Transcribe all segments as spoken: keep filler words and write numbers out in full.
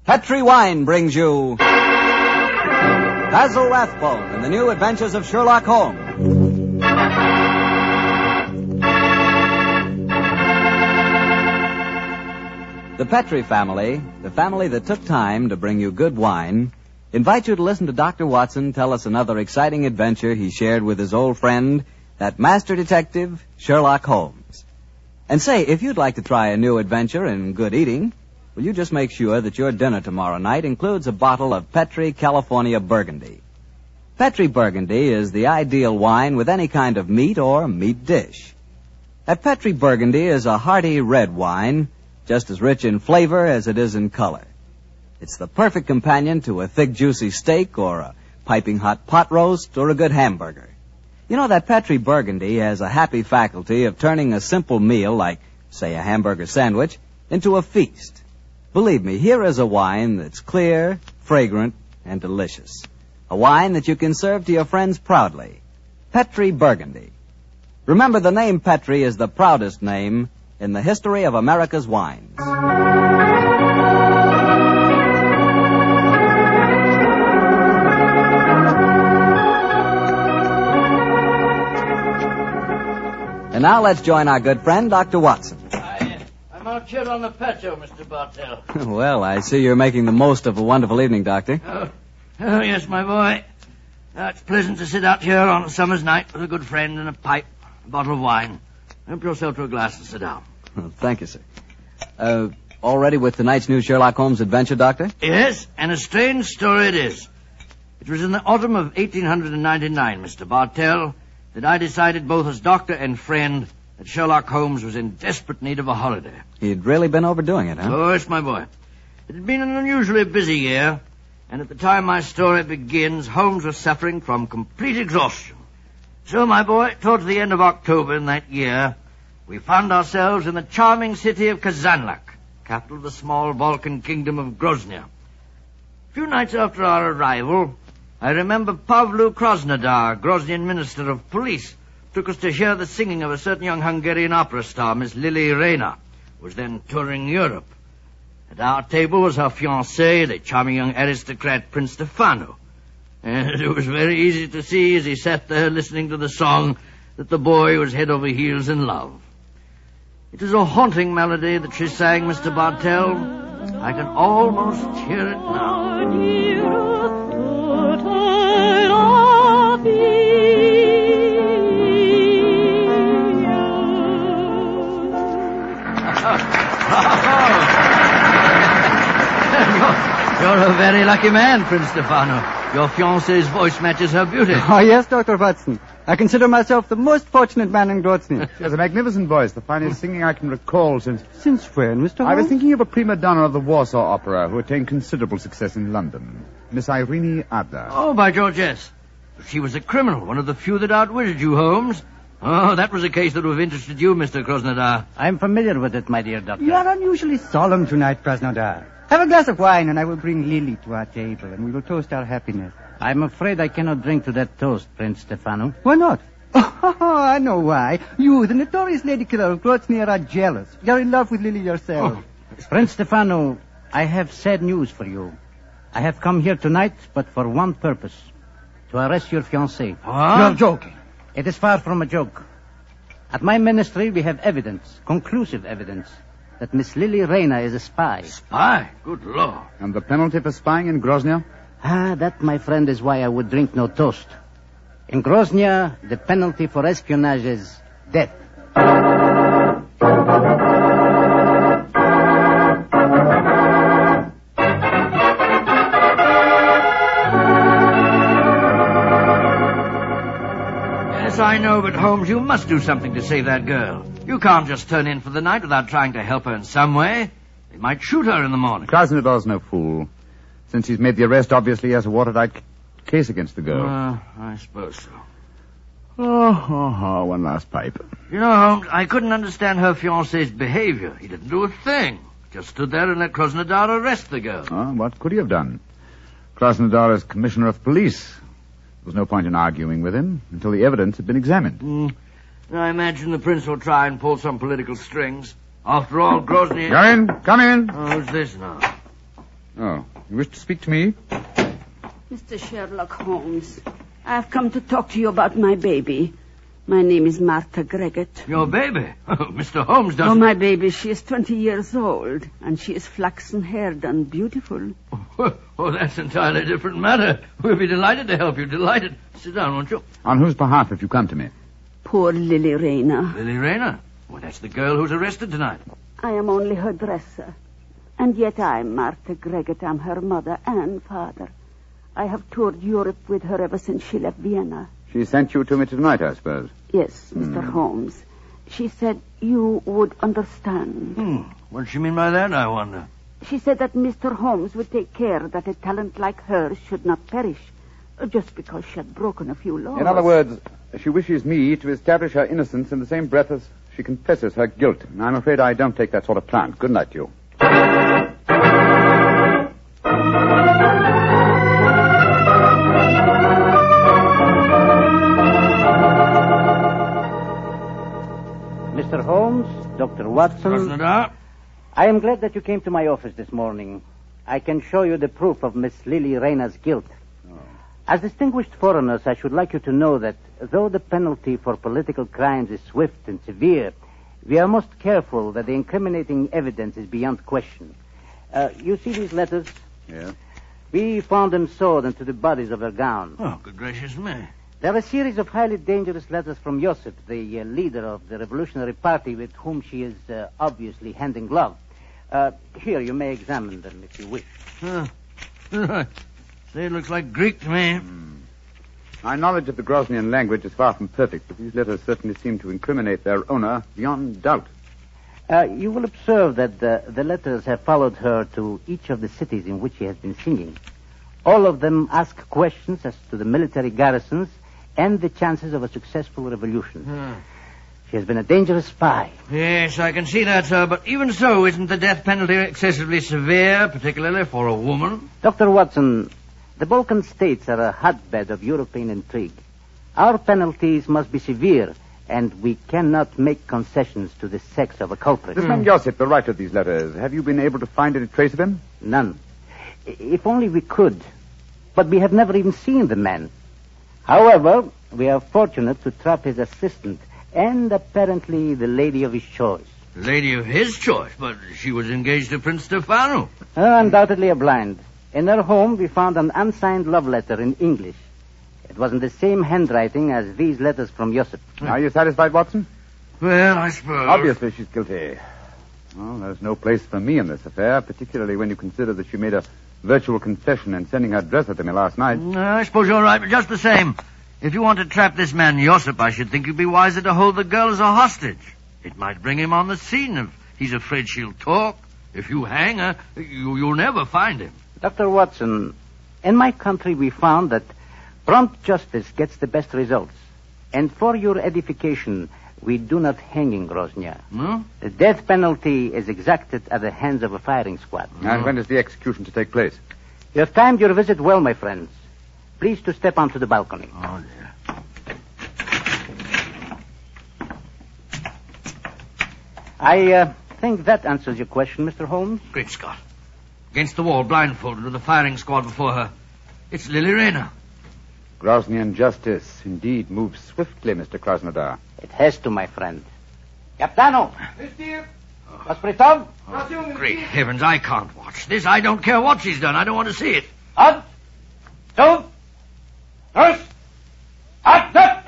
Petri Wine brings you Basil Rathbone and the New Adventures of Sherlock Holmes. The Petri family, the family that took time to bring you good wine, invite you to listen to Doctor Watson tell us another exciting adventure he shared with his old friend, that master detective, Sherlock Holmes. And say, if you'd like to try a new adventure in good eating, will you just make sure that your dinner tomorrow night includes a bottle of Petri California Burgundy. Petri Burgundy is the ideal wine with any kind of meat or meat dish. That Petri Burgundy is a hearty red wine, just as rich in flavor as it is in color. It's the perfect companion to a thick, juicy steak or a piping hot pot roast or a good hamburger. You know, that Petri Burgundy has a happy faculty of turning a simple meal like, say, a hamburger sandwich into a feast. Believe me, here is a wine that's clear, fragrant, and delicious. A wine that you can serve to your friends proudly. Petri Burgundy. Remember, the name Petri is the proudest name in the history of America's wines. And now let's join our good friend, Doctor Watson. I, I'm out here on the patio, Mister Bartell. Well, I see you're making the most of a wonderful evening, Doctor. Oh, oh yes, my boy. Uh, it's pleasant to sit out here on a summer's night with a good friend and a pipe, a bottle of wine. Help yourself to a glass and sit down. Oh, thank you, sir. Uh, all ready with tonight's new Sherlock Holmes adventure, Doctor? Yes, and a strange story it is. It was in the autumn of eighteen ninety-nine, Mister Bartell, that I decided both as doctor and friend that Sherlock Holmes was in desperate need of a holiday. He'd really been overdoing it, huh? Oh, yes, my boy. It had been an unusually busy year, and at the time my story begins, Holmes was suffering from complete exhaustion. So, my boy, towards the end of October in that year, we found ourselves in the charming city of Kazanlak, capital of the small Balkan kingdom of Grozny. A few nights after our arrival, I remember Pavlu Krasnodar, Groznian Minister of Police, took us to hear the singing of a certain young Hungarian opera star, Miss Lily Rayner, who was then touring Europe. At our table was her fiancé, the charming young aristocrat Prince Stefano. And it was very easy to see as he sat there listening to the song that the boy was head over heels in love. It was a haunting melody that she sang, Mister Bartell. I can almost hear it now. You're a very lucky man, Prince Stefano. Your fiancée's voice matches her beauty. Oh, yes, Doctor Watson. I consider myself the most fortunate man in Grozny. She has a magnificent voice, the finest singing I can recall since... Since when, Mister Holmes? I was thinking of a prima donna of the Warsaw Opera who attained considerable success in London. Miss Irene Adler. Oh, by George, yes. She was a criminal, one of the few that outwitted you, Holmes. Oh, that was a case that would have interested you, Mister Krasnodar. I'm familiar with it, my dear doctor. You are unusually solemn tonight, Krasnodar. Have a glass of wine, and I will bring Lily to our table, and we will toast our happiness. I'm afraid I cannot drink to that toast, Prince Stefano. Why not? Oh, I know why. You, the notorious lady killer of Grozny, are jealous. You're in love with Lily yourself. Oh. Prince Stefano, I have sad news for you. I have come here tonight, but for one purpose. To arrest your fiancée. What? You're joking. It is far from a joke. At my ministry, we have evidence, conclusive evidence, that Miss Lily Rayner is a spy. Spy? Good Lord. And the penalty for spying in Grozny? Ah, that, my friend, is why I would drink no toast. In Grozny, the penalty for espionage is death. Yes, I know, but Holmes, you must do something to save that girl. You can't just turn in for the night without trying to help her in some way. They might shoot her in the morning. Krasnodar's no fool. Since he's made the arrest, obviously he has a watertight c- case against the girl. Uh, I suppose so. Oh, oh, oh, one last pipe. You know, Holmes, I couldn't understand her fiancé's behavior. He didn't do a thing. Just stood there and let Krasnodar arrest the girl. Oh, what could he have done? Krasnodar is commissioner of police. There was no point in arguing with him until the evidence had been examined. Mm. I imagine the prince will try and pull some political strings. After all, Grozny... Come in, come in. Oh, who's this now? Oh, you wish to speak to me? Mister Sherlock Holmes, I've come to talk to you about my baby. My name is Martha Greggett. Your baby? Oh, Mister Holmes doesn't... Oh, my baby, she is twenty years old, and she is flaxen-haired and beautiful. Oh, oh, that's an entirely different matter. We'll be delighted to help you, delighted. Sit down, won't you? On whose behalf have you come to me? Poor Lily Rayner. Lily Rayner? Well, that's the girl who's arrested tonight. I am only her dresser. And yet I'm Martha Greggett. I'm her mother and father. I have toured Europe with her ever since she left Vienna. She sent you to me tonight, I suppose. Yes, Mister Hmm. Holmes. She said you would understand. Hmm. What does she mean by that, I wonder? She said that Mister Holmes would take care that a talent like hers should not perish, uh, just because she had broken a few laws. In other words, she wishes me to establish her innocence in the same breath as she confesses her guilt. And I'm afraid I don't take that sort of plant. Good night to you. Mister Holmes, Doctor Watson, Krasnodar? I am glad that you came to my office this morning. I can show you the proof of Miss Lily Rayner's guilt. Oh. As distinguished foreigners, I should like you to know that though the penalty for political crimes is swift and severe, we are most careful that the incriminating evidence is beyond question. Uh, you see these letters? Yeah. We found them sewed into the bodies of her gown. Oh, good gracious me. They're a series of highly dangerous letters from Josip, the uh, leader of the Revolutionary Party with whom she is uh, obviously hand in glove. Uh, here, you may examine them if you wish. Huh. Say, it looks like Greek to me. My knowledge of the Grosnian language is far from perfect, but these letters certainly seem to incriminate their owner beyond doubt. Uh, you will observe that the, the letters have followed her to each of the cities in which she has been singing. All of them ask questions as to the military garrisons and the chances of a successful revolution. Hmm. She has been a dangerous spy. Yes, I can see that, sir. But even so, isn't the death penalty excessively severe, particularly for a woman? Doctor Watson, the Balkan states are a hotbed of European intrigue. Our penalties must be severe, and we cannot make concessions to the sex of a culprit. This man Josip, the writer of these letters, have you been able to find any trace of him? None. I- If only we could. But we have never even seen the man. However, we are fortunate to trap his assistant and apparently the lady of his choice. Lady of his choice, but she was engaged to Prince Stefano. Uh, undoubtedly a blind. In her home, we found an unsigned love letter in English. It was in the same handwriting as these letters from Josip. Are you satisfied, Watson? Well, I suppose. Obviously, she's guilty. Well, there's no place for me in this affair, particularly when you consider that she made a virtual confession in sending her dresser to me last night. Uh, I suppose you're right, but just the same. If you want to trap this man Josip, I should think you'd be wiser to hold the girl as a hostage. It might bring him on the scene if he's afraid she'll talk. If you hang her, you, you'll never find him. Doctor Watson, in my country we found that prompt justice gets the best results. And for your edification, we do not hang in Grozny. No? The death penalty is exacted at the hands of a firing squad. And when is the execution to take place? You have timed your visit well, my friends. Please to step onto the balcony. Oh, dear. I uh, think that answers your question, Mister Holmes. Great Scott. Against the wall, blindfolded, with a firing squad before her. It's Lily Rayner. Grosnian justice indeed moves swiftly, Mister Krasnodar. It has to, my friend. Capitano! Hospital? Oh, great heavens, I can't watch this. I don't care what she's done. I don't want to see it. Up! Two! Nurse! Up! Up!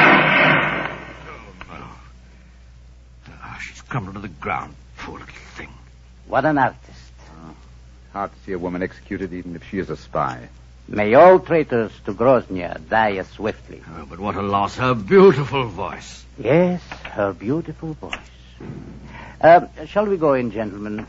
Ah, she's crumbled to the ground. Poor little thing. What an artist. Hard to see a woman executed even if she is a spy. May all traitors to Grozny die as swiftly. Oh, but what a loss. Her beautiful voice. Yes, her beautiful voice. Uh, shall we go in, gentlemen?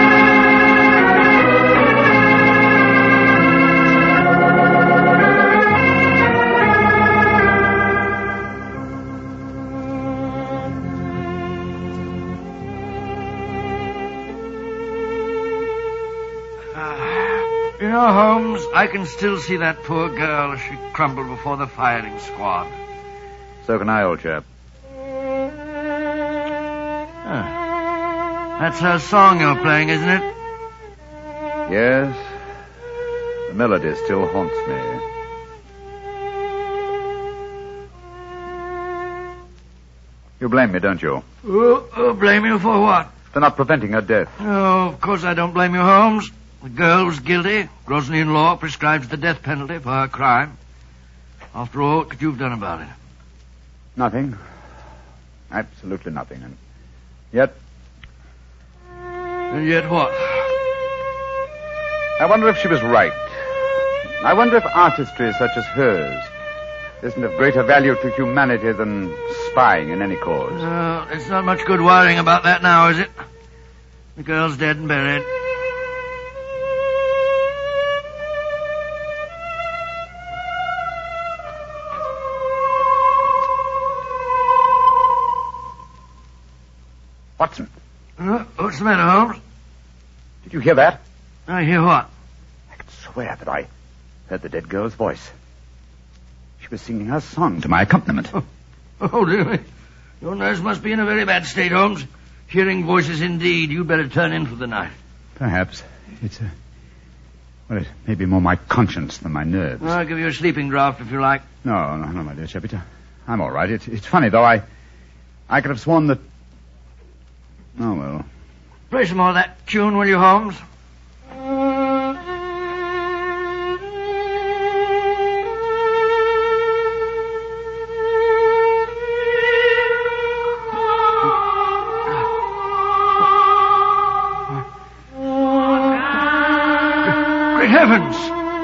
You know, Holmes, I can still see that poor girl as she crumbled before the firing squad. So can I, old chap. Ah. That's her song you're playing, isn't it? Yes, the melody still haunts me. You blame me, don't you? Oh, oh, blame you for what? For not preventing her death. Oh, of course I don't blame you, Holmes. The girl was guilty. Grosnian law prescribes the death penalty for her crime. After all, what could you have done about it? Nothing. Absolutely nothing. And yet... And yet what? I wonder if she was right. I wonder if artistry such as hers isn't of greater value to humanity than spying in any cause. Uh, it's not much good worrying about that now, is it? The girl's dead and buried. Watson. Uh, what's the matter, Holmes? Did you hear that? I hear what? I can swear that I heard the dead girl's voice. She was singing her song to my accompaniment. Oh, oh dear. Your nerves must be in a very bad state, Holmes. Hearing voices indeed. You'd better turn in for the night. Perhaps. It's a... Well, it may be more my conscience than my nerves. I'll give you a sleeping draught if you like. No, no, no, my dear Shepard. I'm all right. It, it's funny, though. I I could have sworn that... Oh, well. Play some more of that tune, will you, Holmes? Great heavens!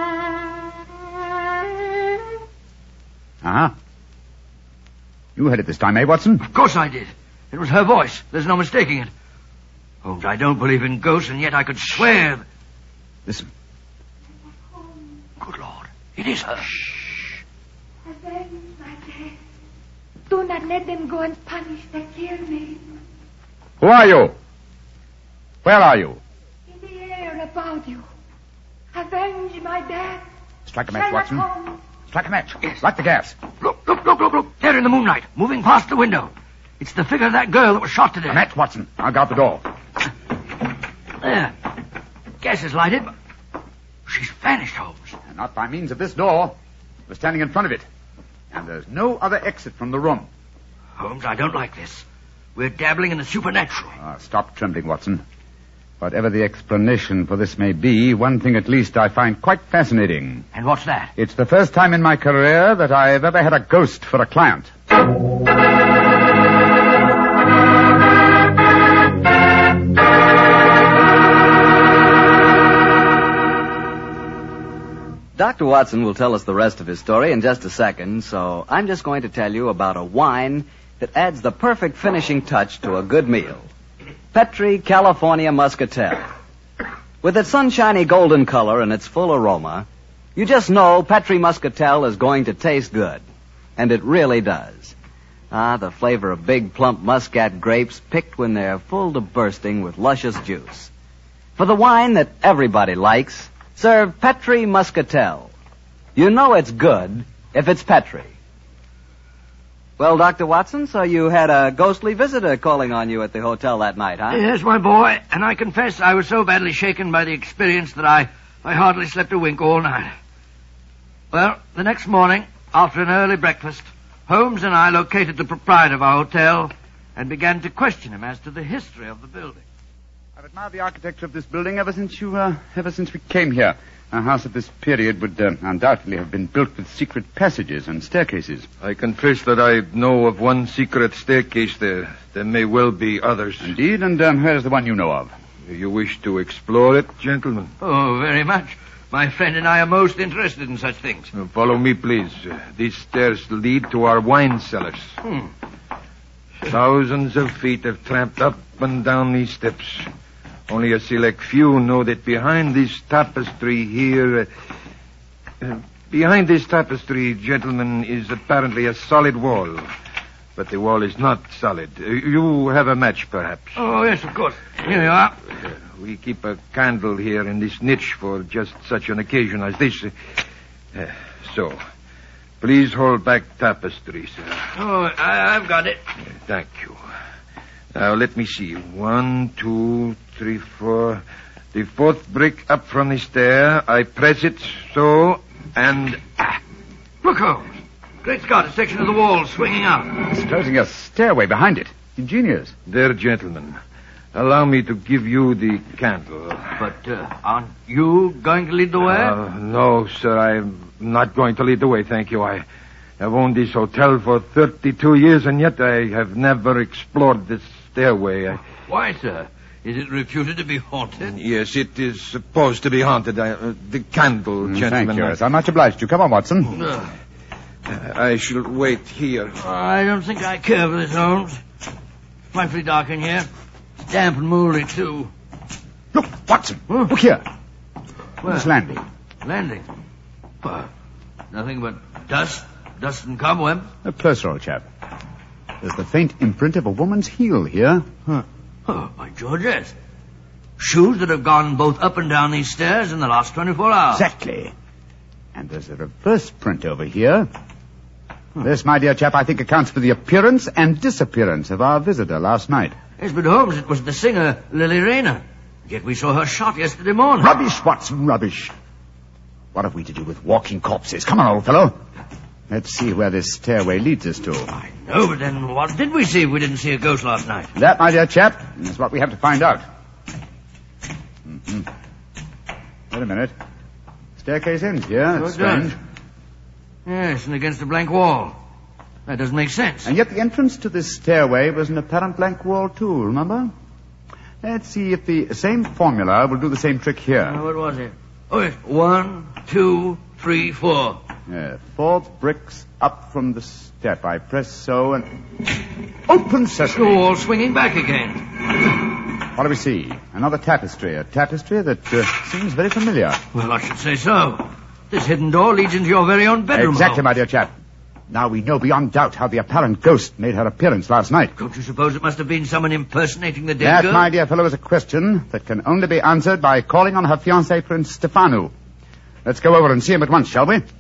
Uh-huh. You heard it this time, eh, Watson? Of course I did. It was her voice. There's no mistaking it. Holmes, I don't believe in ghosts, and yet I could swear... That... Listen. Good Lord. It is her. Shh. Avenge my death. Do not let them go and punish that killed me. Who are you? Where are you? In the air about you. Avenge my death. Strike a match, Sherlock Watson. Holmes. Strike a match. Yes. Light the gas. Look, look, look, look, look. There in the moonlight, moving past the window. It's the figure of that girl that was shot to death. A match, Watson. I'll guard the door. There. Gas is lighted, but she's vanished, Holmes. And not by means of this door. We're standing in front of it. And there's no other exit from the room. Holmes, I don't like this. We're dabbling in the supernatural. Ah, stop trembling, Watson. Whatever the explanation for this may be, one thing at least I find quite fascinating. And what's that? It's the first time in my career that I've ever had a ghost for a client. Doctor Watson will tell us the rest of his story in just a second, so I'm just going to tell you about a wine that adds the perfect finishing touch to a good meal. Petri California Muscatel. With its sunshiny golden color and its full aroma, you just know Petri Muscatel is going to taste good. And it really does. Ah, the flavor of big, plump Muscat grapes picked when they're full to bursting with luscious juice. For the wine that everybody likes, serve Petri Muscatel. You know it's good if it's Petri. Well, Doctor Watson, so you had a ghostly visitor calling on you at the hotel that night, huh? Yes, my boy, and I confess I was so badly shaken by the experience that I, I hardly slept a wink all night. Well, the next morning, after an early breakfast, Holmes and I located the proprietor of our hotel and began to question him as to the history of the building. I've admired the architecture of this building ever since you, uh, ever since we came here. A house of this period would uh, undoubtedly have been built with secret passages and staircases. I confess that I know of one secret staircase there. There may well be others. Indeed, and um, where's the one you know of? Do you wish to explore it, gentlemen? Oh, very much. My friend and I are most interested in such things. Uh, follow me, please. Uh, these stairs lead to our wine cellars. Hmm. Thousands of feet have tramped up and down these steps. Only a select few know that behind this tapestry here... Uh, uh, behind this tapestry, gentlemen, is apparently a solid wall. But the wall is not solid. Uh, you have a match, perhaps. Oh, yes, of course. Here you are. Uh, we keep a candle here in this niche for just such an occasion as this. Uh, uh, so, please hold back tapestry, sir. Oh, I, I've got it. Uh, thank you. Now, let me see. One, two, three, four. The fourth brick up from the stair. I press it so, and... Ah. Look, Holmes. Great Scott, a section of the wall swinging up. It's closing a stairway behind it. Ingenious. There, gentlemen. Allow me to give you the candle. But uh, aren't you going to lead the way? Uh, no, sir. I'm not going to lead the way, thank you. I have owned this hotel for thirty-two years, and yet I have never explored this stairway. I... Why, sir? Is it reputed to be haunted? Yes, it is supposed to be haunted. I, uh, the candle, Mm, gentlemen. Thank you. Yes, I'm much obliged to you. Come on, Watson. Uh, I shall wait here. I don't think I care for this, Holmes. Frightfully dark in here. It's damp and mouldy, too. Look, Watson. Huh? Look here. Where? This landing. Landing? Well, nothing but dust, dust and cobweb. A closer, old chap. There's the faint imprint of a woman's heel here. Huh. Oh, by George, yes. Shoes that have gone both up and down these stairs in the last twenty-four hours. Exactly. And there's a reverse print over here. This, my dear chap, I think accounts for the appearance and disappearance of our visitor last night. Yes, but Holmes, it was the singer, Lily Rayner. Yet we saw her shot yesterday morning. Rubbish, Watson, rubbish. What have we to do with walking corpses? Come on, old fellow. Let's see where this stairway leads us to. I know, but then what did we see if we didn't see a ghost last night? That, my dear chap, is what we have to find out. Mm-hmm. Wait a minute. Staircase ends here. So That's it does. strange. Yes, and against a blank wall. That doesn't make sense. And yet the entrance to this stairway was an apparent blank wall, too, remember? Let's see if the same formula will do the same trick here. Uh, what was it? Oh, yes. One, two, three, four. Yeah, four bricks up from the step. I press so and... Open The sesame! wall swinging back again. What do we see? Another tapestry. A tapestry that uh, seems very familiar. Well, I should say so. This hidden door leads into your very own bedroom. Exactly, Holmes. my dear chap. Now we know beyond doubt how the apparent ghost made her appearance last night. Don't you suppose it must have been someone impersonating the dead That, girl? my dear fellow, is a question that can only be answered by calling on her fiancé, Prince Stefano. Let's go over and see him at once, shall we?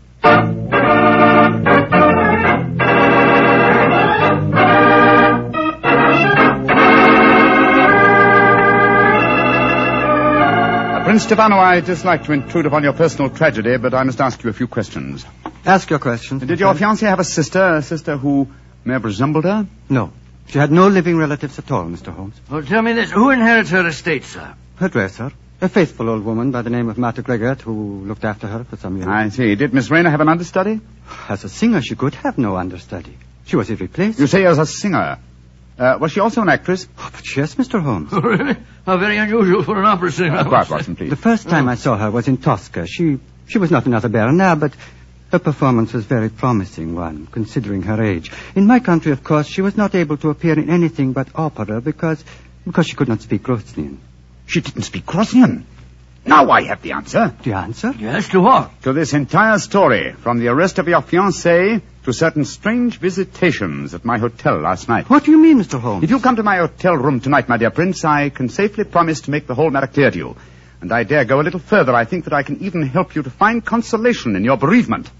Prince Stefano, I dislike to intrude upon your personal tragedy, but I must ask you a few questions. Ask your questions. Did your fiancée have a sister, a sister who may have resembled her? No. She had no living relatives at all, Mister Holmes. Well, tell me this. Who inherits her estate, sir? Her dresser, a faithful old woman by the name of Martha Gregor, who looked after her for some years. I see. Did Miss Rayner have an understudy? As a singer, she could have no understudy. She was irreplaceable. You say as a singer. Uh, was she also an actress? Oh, but yes, Mister Holmes. Really? How very unusual for an opera singer. Uh, quiet, Watson, please. The first time I saw her was in Tosca. She she was not another Berna, but her performance was a very promising one, considering her age. In my country, of course, she was not able to appear in anything but opera because because she could not speak Grosnian. She didn't speak Grosnian. Now I have the answer. The answer? Yes, to what? To this entire story, from the arrest of your fiancée to certain strange visitations at my hotel last night. What do you mean, Mister Holmes? If you come to my hotel room tonight, my dear Prince, I can safely promise to make the whole matter clear to you. And I dare go a little further. I think that I can even help you to find consolation in your bereavement.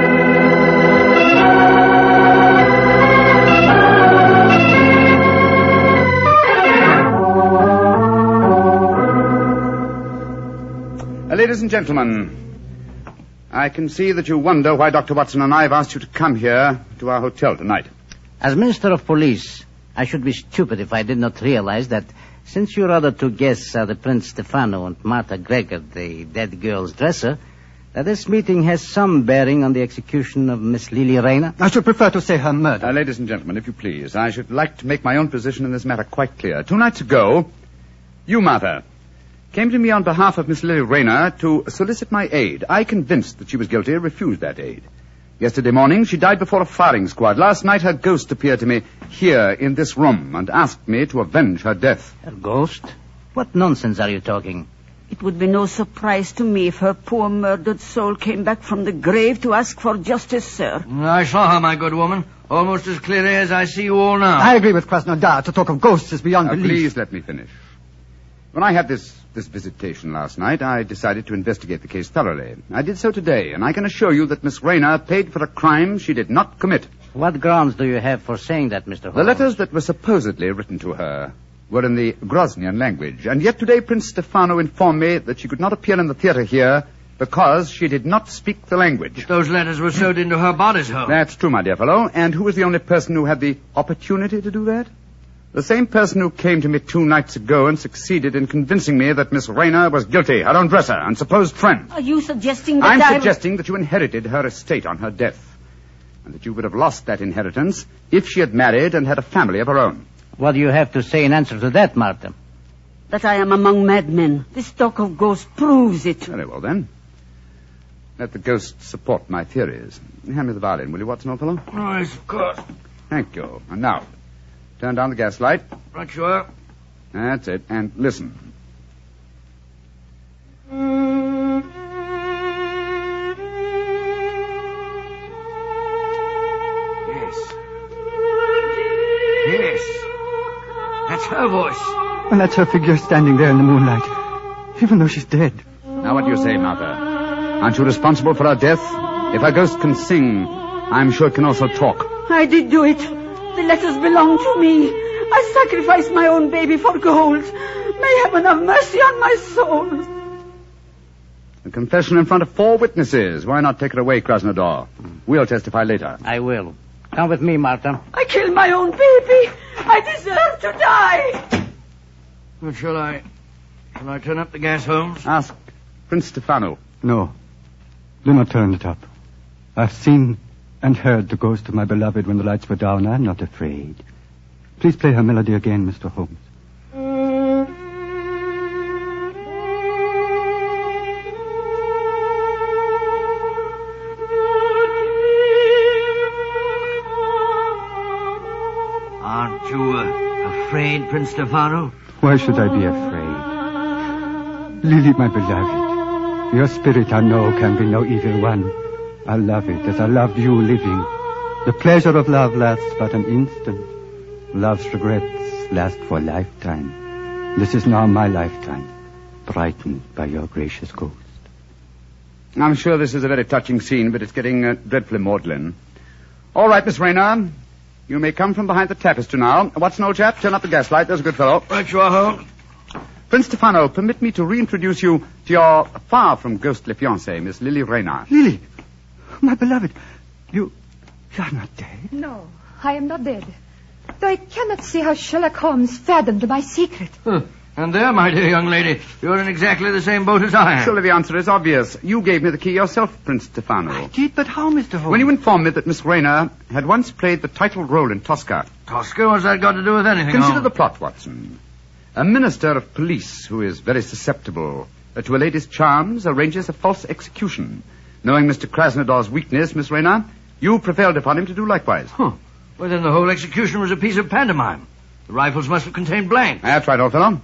Uh, ladies and gentlemen, I can see that you wonder why Doctor Watson and I have asked you to come here to our hotel tonight. As Minister of Police, I should be stupid if I did not realize that since your other two guests are the Prince Stefano and Martha Gregor, the dead girl's dresser, that this meeting has some bearing on the execution of Miss Lily Rayner. I should prefer to say her murder. Uh, ladies and gentlemen, if you please, I should like to make my own position in this matter quite clear. Two nights ago, you, Martha, came to me on behalf of Miss Lily Rayner to solicit my aid. I, convinced that she was guilty, refused that aid. Yesterday morning, she died before a firing squad. Last night, her ghost appeared to me here in this room and asked me to avenge her death. Her ghost? What nonsense are you talking? It would be no surprise to me if her poor murdered soul came back from the grave to ask for justice, sir. I saw her, my good woman, almost as clearly as I see you all now. I agree with Krasnodar. To talk of ghosts is beyond Now, belief. please let me finish. When I had this, this visitation last night, I decided to investigate the case thoroughly. I did so today, and I can assure you that Miss Rayner paid for a crime she did not commit. What grounds do you have for saying that, Mister Holmes? The letters that were supposedly written to her were in the Groznian language, and yet today Prince Stefano informed me that she could not appear in the theater here because she did not speak the language. But those letters were sewed into her bodice, Holmes. That's true, my dear fellow. And who was the only person who had the opportunity to do that? The same person who came to me two nights ago and succeeded in convincing me that Miss Rayner was guilty, her own dresser and supposed friend. Are you suggesting that I'm I'm... suggesting that you inherited her estate on her death, and that you would have lost that inheritance if she had married and had a family of her own. What do you have to say in answer to that, Martha? That I am among madmen. This talk of ghosts proves it. Very well, then. Let the ghosts support my theories. Hand me the violin, will you, Watson, old fellow? Oh, yes, of course. Thank you. And now, turn down the gas light. Right you are. That's it. And listen. Yes. Yes. That's her voice. And that's her figure standing there in the moonlight, even though she's dead. Now what do you say, Martha? Aren't you responsible for her death? If a ghost can sing, I'm sure it can also talk. I did do it. The letters belong to me. I sacrificed my own baby for gold. May heaven have mercy on my soul. A confession in front of four witnesses. Why not take her away, Krasnodar? We'll testify later. I will. Come with me, Martha. I killed my own baby. I deserve to die. Well, shall I... Shall I turn up the gas, Holmes? Ask Prince Stefano. No. Do not turn it up. I've seen and heard the ghost of my beloved when the lights were down. I'm not afraid. Please play her melody again, Mister Holmes. Aren't you uh, afraid, Prince Stefano? Why should I be afraid? Lily, my beloved, your spirit I know can be no evil one. I love it as I loved you living. The pleasure of love lasts but an instant. Love's regrets last for a lifetime. This is now my lifetime, brightened by your gracious ghost. I'm sure this is a very touching scene, but it's getting uh, dreadfully maudlin. All right, Miss Rayner. You may come from behind the tapestry now. Watson, old chap, turn up the gaslight. There's a good fellow. Right you are, Holmes. Prince Stefano, permit me to reintroduce you to your far from ghostly fiancée, Miss Lily Rayner. Lily, my beloved, you... you're not dead. No, I am not dead. Though I cannot see how Sherlock Holmes fathomed my secret. Huh. And there, my dear young lady, you're in exactly the same boat as I am. Surely the answer is obvious. You gave me the key yourself, Prince Stefano. I did, but how, Mister Holmes? When you informed me that Miss Rayner had once played the title role in Tosca. Tosca? What's that got to do with anything? Consider Holmes? the plot, Watson. A minister of police who is very susceptible to a lady's charms arranges a false execution. Knowing Mister Krasnodar's weakness, Miss Rayner, you prevailed upon him to do likewise. Huh. Well, then the whole execution was a piece of pantomime. The rifles must have contained blanks. That's right, old fellow.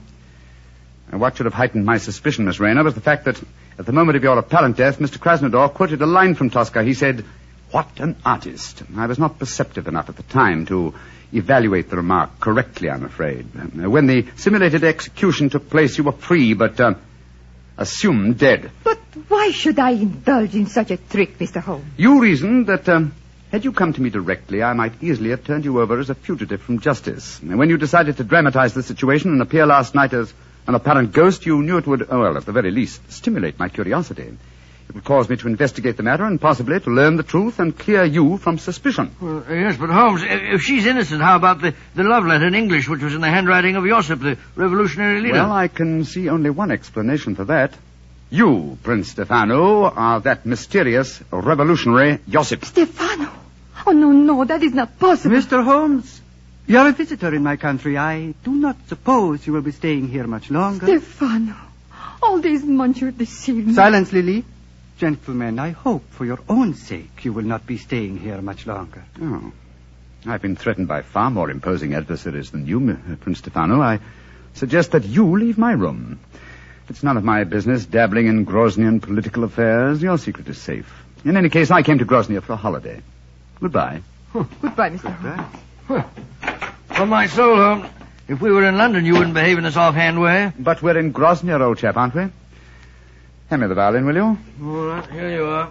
And what should have heightened my suspicion, Miss Rayner, was the fact that at the moment of your apparent death, Mister Krasnodar quoted a line from Tosca. He said, "What an artist." I was not perceptive enough at the time to evaluate the remark correctly, I'm afraid. When the simulated execution took place, you were free, but uh, assumed dead. But why should I indulge in such a trick, Mister Holmes? You reasoned that um, had you come to me directly, I might easily have turned you over as a fugitive from justice. And when you decided to dramatize the situation and appear last night as an apparent ghost, you knew it would, oh, well, at the very least, stimulate my curiosity. It would cause me to investigate the matter and possibly to learn the truth and clear you from suspicion. Well, yes, but Holmes, if, if she's innocent, how about the, the love letter in English, which was in the handwriting of Josip, the revolutionary leader? Well, I can see only one explanation for that. You, Prince Stefano, are that mysterious revolutionary Josip. Stefano? Oh, no, no, that is not possible. Mister Holmes, you're a visitor in my country. I do not suppose you will be staying here much longer. Stefano, all these months you deceived me. Silence, Lily. Gentlemen, I hope for your own sake you will not be staying here much longer. Oh. I've been threatened by far more imposing adversaries than you, uh, Prince Stefano. I suggest that you leave my room. It's none of my business dabbling in Groznian political affairs. Your secret is safe. In any case, I came to Grozny for a holiday. Goodbye. Huh. Goodbye, Mister Holmes. Huh. On my soul, Holmes, if we were in London, you wouldn't behave in this offhand way. But we're in Grozny, old chap, aren't we? Hand me the violin, will you? All right, here you are.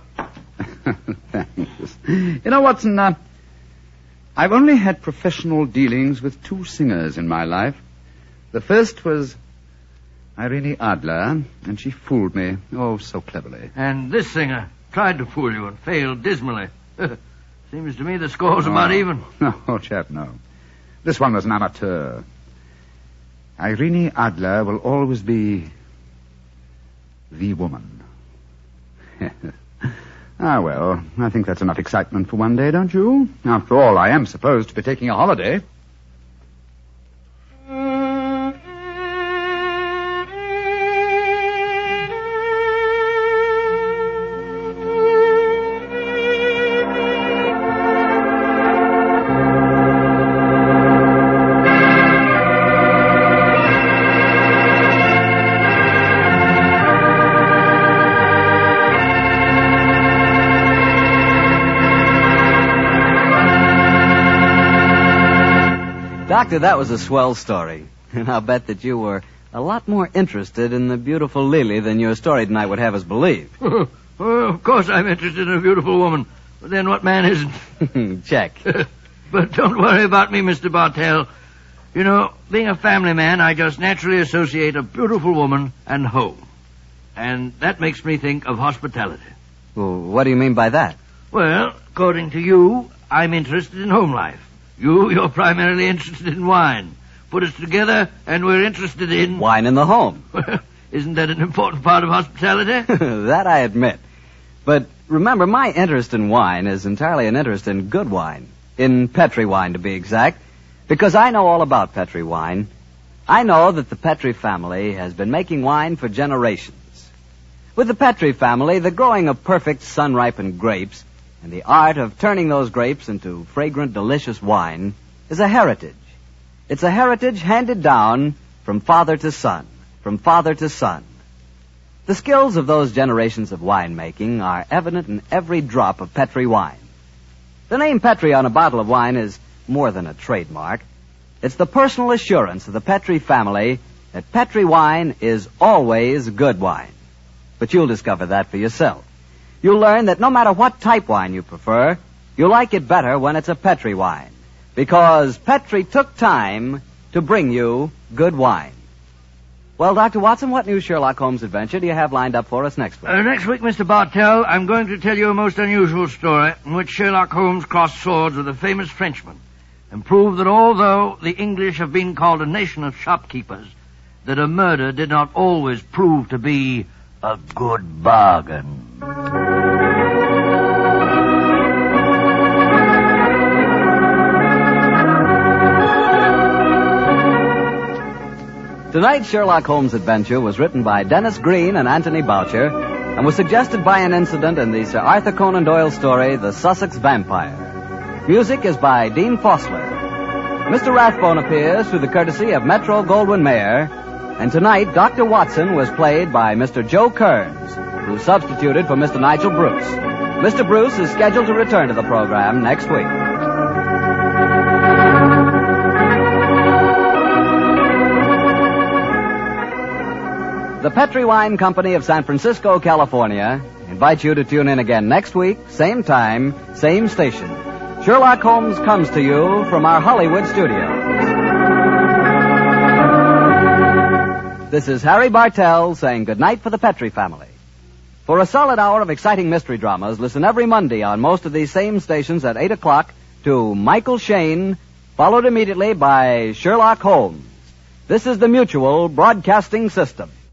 Thanks. You know, Watson, uh, I've only had professional dealings with two singers in my life. The first was Irene Adler, and she fooled me, oh, so cleverly. And this singer tried to fool you and failed dismally. Seems to me the score's oh. about even. No, oh, chap, no. This one was an amateur. Irene Adler will always be the woman. Ah, well, I think that's enough excitement for one day, don't you? After all, I am supposed to be taking a holiday. Doctor, that was a swell story. And I'll bet that you were a lot more interested in the beautiful Lily than your story tonight would have us believe. Oh, of course I'm interested in a beautiful woman. But then what man isn't? Check. But don't worry about me, Mister Bartell. You know, being a family man, I just naturally associate a beautiful woman and home. And that makes me think of hospitality. Well, what do you mean by that? Well, according to you, I'm interested in home life. You, you're primarily interested in wine. Put us together, and we're interested in... Wine in the home. Isn't that an important part of hospitality? That I admit. But remember, my interest in wine is entirely an interest in good wine. In Petri wine, to be exact. Because I know all about Petri wine. I know that the Petri family has been making wine for generations. With the Petri family, the growing of perfect sun-ripened grapes and the art of turning those grapes into fragrant, delicious wine is a heritage. It's a heritage handed down from father to son, from father to son. The skills of those generations of winemaking are evident in every drop of Petri wine. The name Petri on a bottle of wine is more than a trademark. It's the personal assurance of the Petri family that Petri wine is always good wine. But you'll discover that for yourself. You'll learn that no matter what type wine you prefer, you like it better when it's a Petri wine. Because Petri took time to bring you good wine. Well, Doctor Watson, what new Sherlock Holmes adventure do you have lined up for us next week? Uh, next week, Mister Bartell, I'm going to tell you a most unusual story in which Sherlock Holmes crossed swords with a famous Frenchman and proved that although the English have been called a nation of shopkeepers, that a murder did not always prove to be a good bargain. Tonight's Sherlock Holmes adventure was written by Dennis Green and Anthony Boucher and was suggested by an incident in the Sir Arthur Conan Doyle story, The Sussex Vampire. Music is by Dean Fossler. Mister Rathbone appears through the courtesy of Metro-Goldwyn-Mayer, and tonight Doctor Watson was played by Mister Joe Kearns, who substituted for Mister Nigel Bruce. Mister Bruce is scheduled to return to the program next week. The Petri Wine Company of San Francisco, California, invites you to tune in again next week, same time, same station. Sherlock Holmes comes to you from our Hollywood studio. This is Harry Bartell saying goodnight for the Petri family. For a solid hour of exciting mystery dramas, listen every Monday on most of these same stations at eight o'clock to Michael Shayne, followed immediately by Sherlock Holmes. This is the Mutual Broadcasting System.